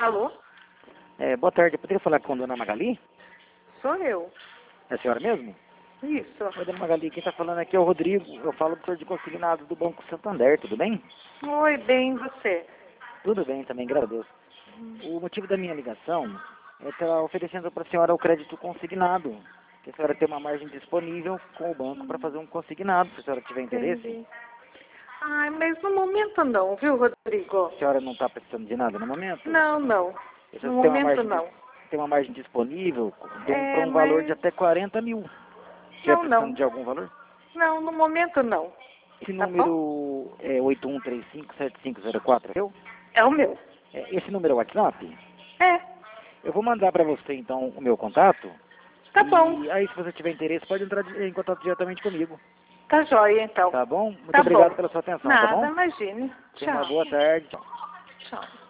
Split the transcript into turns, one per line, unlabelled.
Alô?
Boa tarde, eu poderia falar com a dona Magali?
Sou eu.
É a senhora mesmo?
Isso.
Oi, dona Magali, quem está falando aqui é o Rodrigo. Eu falo do setor de consignado do Banco Santander, tudo bem?
Oi, bem, você?
Tudo bem também, graças a Deus. O motivo da minha ligação é estar oferecendo para a senhora o crédito consignado. Que a senhora tem uma margem disponível com o banco para fazer um consignado, se a senhora tiver interesse.
Entendi. Ai, mas no momento não, viu, Rodrigo?
A senhora não está precisando de nada no momento?
Não, não.
E se
No
você tem uma
momento
margem,
não.
tem uma margem disponível para um valor
Mas...
de até 40 mil. Estiver
Não,
precisando
não.
de algum valor?
Não, no momento não.
Esse
Tá bom?
número é 81357504, é seu?
É o meu.
Esse número é o WhatsApp?
É,
Eu vou mandar para você então o meu contato.
tá bom.
E aí, se você tiver interesse, pode entrar em contato diretamente comigo.
Tá jóia, então.
Tá bom? Muito
Tá
obrigado
bom.
pela sua atenção, tá
Nada,
bom?
imagine.
Tenha uma
Tchau.
boa tarde. Tchau.
Tchau.